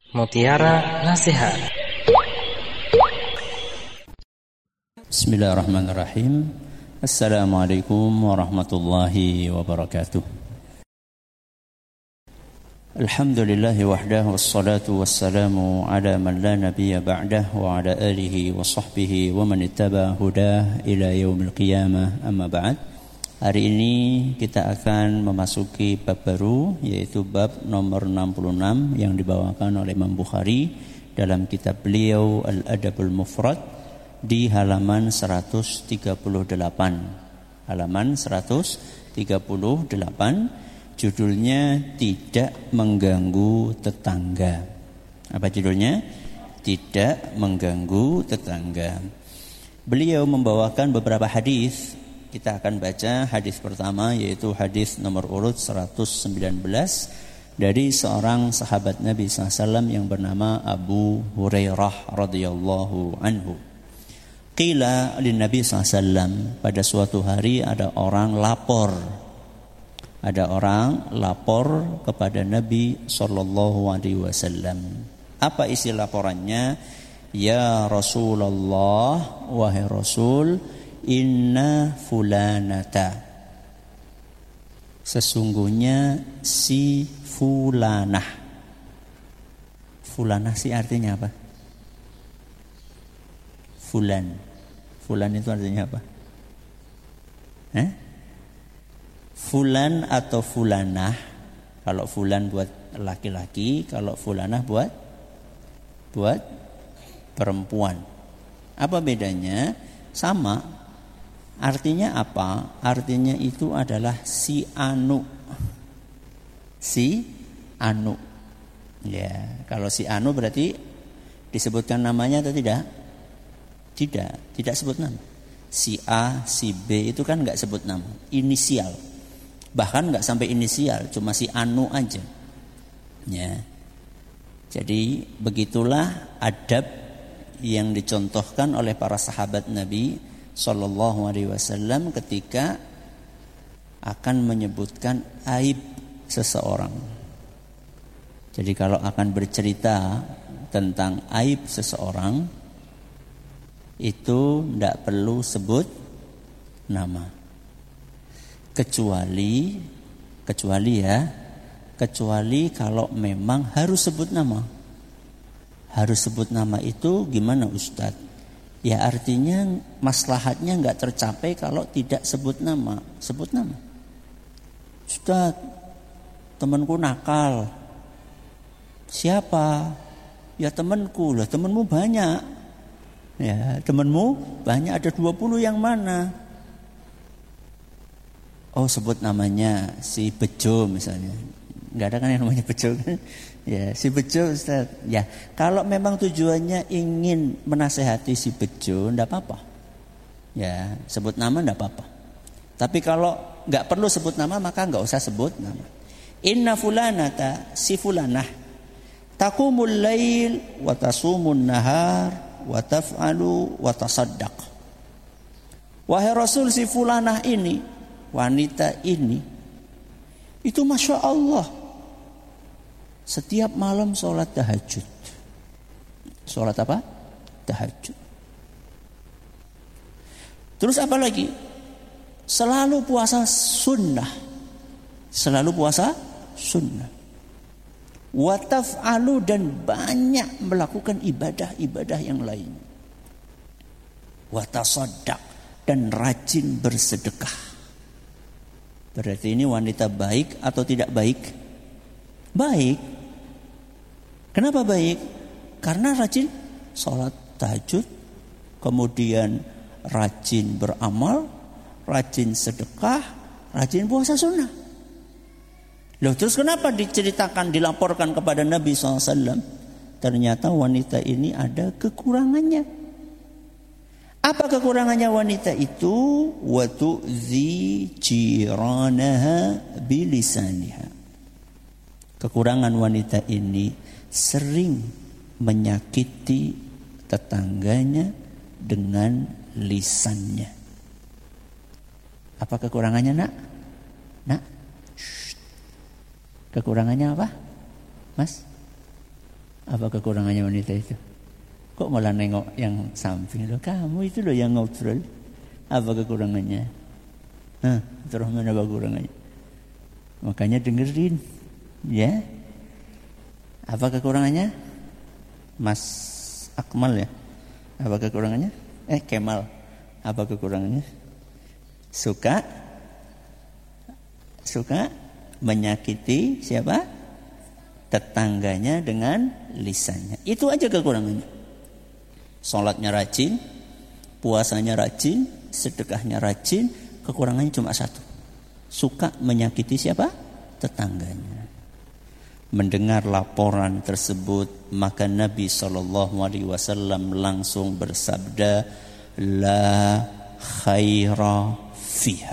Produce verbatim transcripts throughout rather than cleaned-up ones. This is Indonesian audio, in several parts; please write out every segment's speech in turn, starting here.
Mutiara Nasihat. Bismillahirrahmanirrahim. Assalamualaikum warahmatullahi wabarakatuh. Alhamdulillahi wahdah wassalatu wassalamu ala man la nabiyya ba'dah wa ala alihi wa sahbihi wa man ittaba hudah ila yaumil qiyamah, amma ba'd. Hari ini kita akan memasuki bab baru, yaitu bab nomor enam puluh enam yang dibawakan oleh Imam Bukhari dalam kitab beliau Al-Adabul Mufrad di halaman seratus tiga puluh delapan. Halaman seratus tiga puluh delapan, judulnya Tidak Mengganggu Tetangga. Apa judulnya? Tidak Mengganggu Tetangga. Beliau membawakan beberapa hadis. Kita akan baca hadis pertama, yaitu hadis nomor urut seratus sembilan belas dari seorang sahabat Nabi shallallahu alaihi wasallam yang bernama Abu Hurairah radhiyallahu anhu. Qila lin Nabi shallallahu alaihi wasallam, pada suatu hari ada orang lapor. Ada orang lapor kepada Nabi sallallahu alaihi wasallam. Apa isi laporannya? Ya Rasulullah, wahai Rasul, inna fulanata, sesungguhnya si fulanah. Fulanah si artinya apa? Fulan. Fulan itu artinya apa? Eh? Fulan atau fulanah. Kalau fulan buat laki-laki, kalau fulanah buat buat perempuan. Apa bedanya? Sama. Artinya apa? Artinya itu adalah si anu. Si anu. Ya, kalau si anu berarti disebutkan namanya atau tidak? Tidak, tidak sebut nama. Si A, si B itu kan enggak sebut nama, inisial. Bahkan enggak sampai inisial, cuma si anu aja. Ya. Jadi begitulah adab yang dicontohkan oleh para sahabat Nabi sallallahu alaihi wasallam ketika akan menyebutkan aib seseorang. Jadi kalau akan bercerita tentang aib seseorang, itu tidak perlu sebut nama. Kecuali kecuali ya, kecuali kalau memang harus sebut nama. Harus sebut nama itu gimana Ustadz? Ya artinya maslahatnya enggak tercapai kalau tidak sebut nama. Sebut nama. Ustaz, temanku nakal. Siapa? Ya temanku. Lah temanmu banyak. Ya, temanmu banyak, ada dua puluh yang mana? Oh, sebut namanya si Bejo misalnya. Enggak ada kan yang namanya Bejo kan? Ya, si Bejo Ustaz. Ya, kalau memang tujuannya ingin menasehati si Bejo, enggak apa-apa. Ya, sebut nama enggak apa-apa. Tapi kalau enggak perlu sebut nama, maka enggak usah sebut nama. Inna fulanata, si fulanah, taqumul lail wa tasumun nahar wa taf'alu wa tasaddaq. Wahai Rasul, si fulanah ini, wanita ini, itu Masya Allah, setiap malam sholat tahajud. Sholat apa? Tahajud. Terus apa lagi? Selalu puasa sunnah. Selalu puasa sunnah. Wa taf'alu, dan banyak melakukan ibadah-ibadah yang lain. Wa tasaddaq, dan rajin bersedekah. Berarti ini wanita baik atau tidak baik? Baik. Kenapa baik? Karena rajin sholat tahajud, kemudian rajin beramal, rajin sedekah, rajin puasa sunnah. Loh, terus kenapa diceritakan, dilaporkan kepada Nabi shallallahu alaihi wasallam? Ternyata wanita ini ada kekurangannya. Apa kekurangannya wanita itu? Wa tu'zi jiranaha bilisaniha. Kekurangan wanita ini sering menyakiti tetangganya dengan lisannya. Apa kekurangannya, Nak? Nak? Shh. Kekurangannya apa? Mas? Apa kekurangannya wanita itu? Kok malah nengok yang samping? Loh, kamu itu loh yang ngobrol. Apa kekurangannya? Hah, Abdurrahman, apa kekurangannya? Makanya dengerin, ya. Apa kekurangannya? Mas Akmal ya. Apa kekurangannya? Eh, Kemal. Apa kekurangannya? Suka Suka menyakiti siapa? Tetangganya dengan lisannya. Itu aja kekurangannya. Sholatnya rajin, puasanya rajin, sedekahnya rajin. Kekurangannya cuma satu. Suka menyakiti siapa? Tetangganya. Mendengar laporan tersebut, maka Nabi shallallahu alaihi wasallam langsung bersabda, la khaira fiha.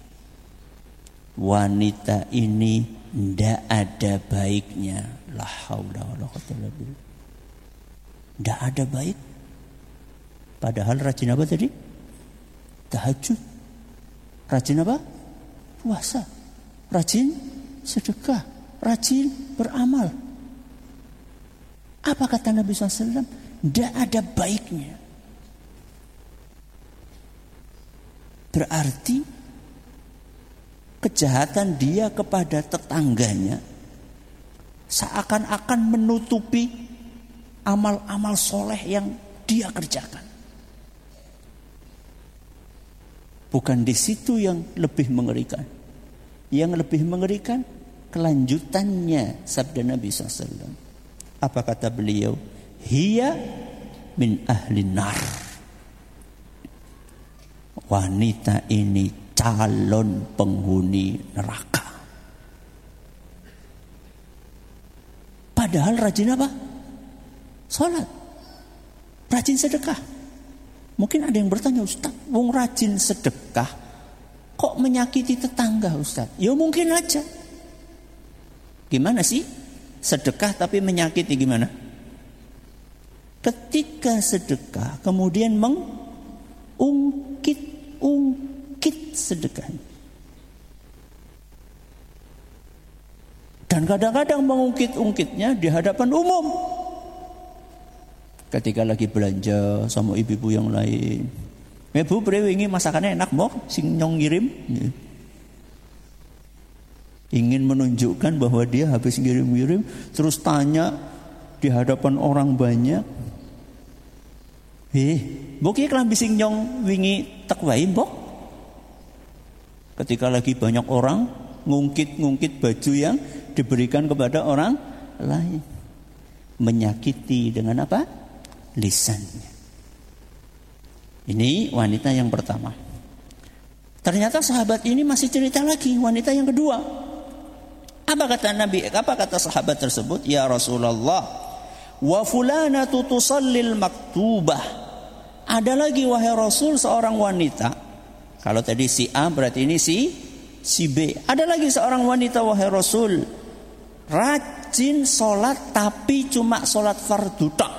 Wanita ini tidak ada baiknya. La haula wala quwwata illa billah. Tidak ada baik. Padahal rajin apa tadi? Tahajud. Rajin apa? Puasa. Rajin sedekah. Rajin beramal. Apa kata Nabi shallallahu alaihi wasallam? Tidak ada baiknya. Berarti kejahatan dia kepada tetangganya seakan-akan menutupi amal-amal soleh yang dia kerjakan. Bukan di situ yang lebih mengerikan. Yang lebih mengerikan kelanjutannya sabda Nabi shallallahu alaihi wasallam. Apa kata beliau? Hiya min ahli nar. Wanita ini calon penghuni neraka. Padahal rajin apa? Salat. Rajin sedekah. Mungkin ada yang bertanya, Ustaz, wong rajin sedekah kok menyakiti tetangga, Ustaz? Ya mungkin aja. Gimana sih? Sedekah tapi menyakiti gimana? Ketika sedekah kemudian mengungkit-ungkit sedekahnya. Dan kadang-kadang mengungkit-ungkitnya di hadapan umum. Ketika lagi belanja sama ibu-ibu yang lain. Ibu brewingi masakannya enak mok, sing nyong ngirim. Ingin menunjukkan bahwa dia habis ngirim-ngirim, terus tanya di hadapan orang banyak. Eh, mbok iki klambi sing nyong wingi tek wae, mbok. Ketika lagi banyak orang ngungkit-ngungkit baju yang diberikan kepada orang lain. Menyakiti dengan apa? Lisannya. Ini wanita yang pertama. Ternyata sahabat ini masih cerita lagi wanita yang kedua. Apa kata Nabi? Apa kata sahabat tersebut? Ya Rasulullah, wa fulanatu tusallil maktubah. Ada lagi wahai Rasul seorang wanita. Kalau tadi si A berarti ini si si B. Ada lagi seorang wanita wahai Rasul, rajin sholat tapi cuma sholat fardu tak.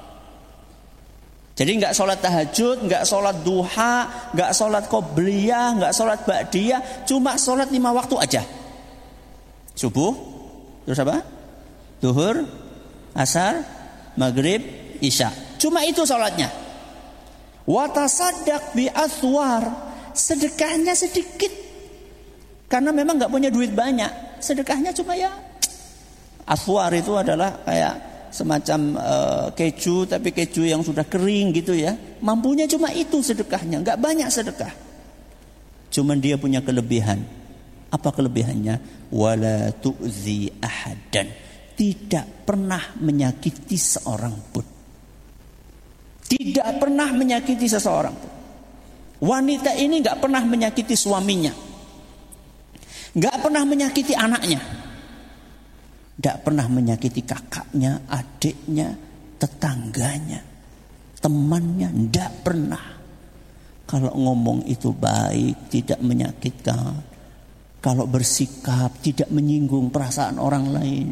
Jadi enggak sholat tahajud, enggak sholat duha, enggak sholat qobliyah, enggak sholat ba'diyah, cuma sholat lima waktu aja. Subuh, terus apa? Duhur, asar, maghrib, isya. Cuma itu sholatnya. Wa tasaddaq bi athwar, sedekahnya sedikit. Karena memang enggak punya duit banyak. Sedekahnya cuma ya athwar itu adalah kayak semacam uh, keju, tapi keju yang sudah kering gitu ya. Mampunya cuma itu sedekahnya, enggak banyak sedekah. Cuman dia punya kelebihan. Apa kelebihannya? Wala tu'zi ahadan. Tidak pernah menyakiti seorang pun. Tidak pernah menyakiti seseorang pun. Wanita ini enggak pernah menyakiti suaminya. Enggak pernah menyakiti anaknya. Tidak pernah menyakiti kakaknya, adiknya, tetangganya, temannya. Tidak pernah. Kalau ngomong itu baik, tidak menyakitkan. Kalau bersikap tidak menyinggung perasaan orang lain.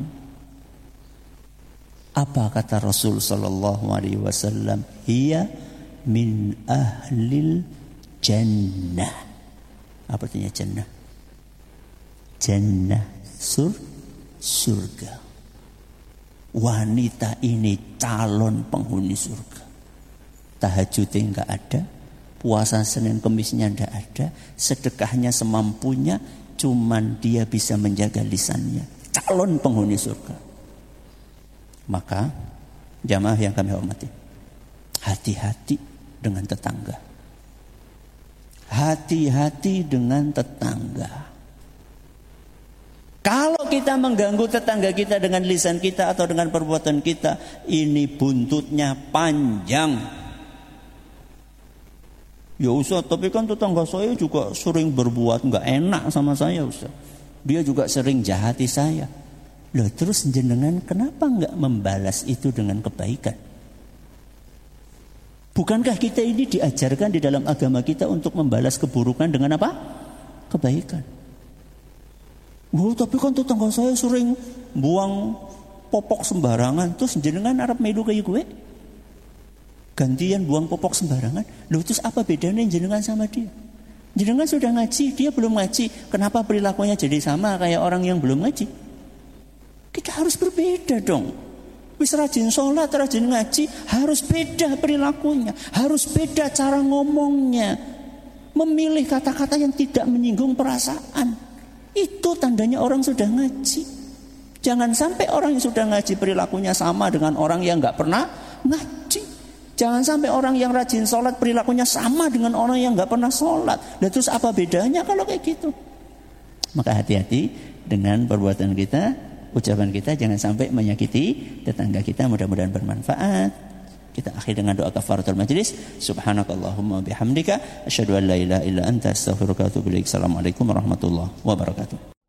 Apa kata Rasul sallallahu alaihi wasallam? Hiya min ahlil jannah. Apa artinya jannah? Jannah, sur surga. wanita ini calon penghuni surga. Tahajudnya enggak ada, puasa Senin Kemisnya enggak ada, sedekahnya semampunya, cuman dia bisa menjaga lisannya. Calon penghuni surga. Maka jamaah yang kami hormati, hati-hati dengan tetangga. Hati-hati dengan tetangga. Kalau kita mengganggu tetangga kita dengan lisan kita atau dengan perbuatan kita, ini buntutnya panjang. Ya Ustaz, tapi kan tetangga saya juga sering berbuat nggak enak sama saya Ustaz. Dia juga sering jahati saya. Loh, terus jenengan kenapa nggak membalas itu dengan kebaikan? Bukankah kita ini diajarkan di dalam agama kita untuk membalas keburukan dengan apa? Kebaikan. Oh, tapi kan tetangga saya sering buang popok sembarangan. Terus jenengan arep melu kayak gue? Gantian buang popok sembarangan. Loh, terus apa bedanya jenengan sama dia? Jenengan sudah ngaji, dia belum ngaji. Kenapa perilakunya jadi sama kayak orang yang belum ngaji? Kita harus berbeda dong. Wis rajin sholat, rajin ngaji, harus beda perilakunya, harus beda cara ngomongnya, memilih kata-kata yang tidak menyinggung perasaan. Itu tandanya orang sudah ngaji. Jangan sampai orang yang sudah ngaji perilakunya sama dengan orang yang nggak pernah ngaji. Jangan sampai orang yang rajin sholat perilakunya sama dengan orang yang nggak pernah sholat. Dan terus apa bedanya kalau kayak gitu? Maka hati-hati dengan perbuatan kita, ucapan kita, jangan sampai menyakiti tetangga kita. Mudah-mudahan bermanfaat. Kita akhir dengan doa kafaratul majlis. Subhanakallahumma bihamdika asyhadu an la ilaha illa anta astaghfiruka wa atubu ilaik. Assalamualaikum warahmatullahi wabarakatuh.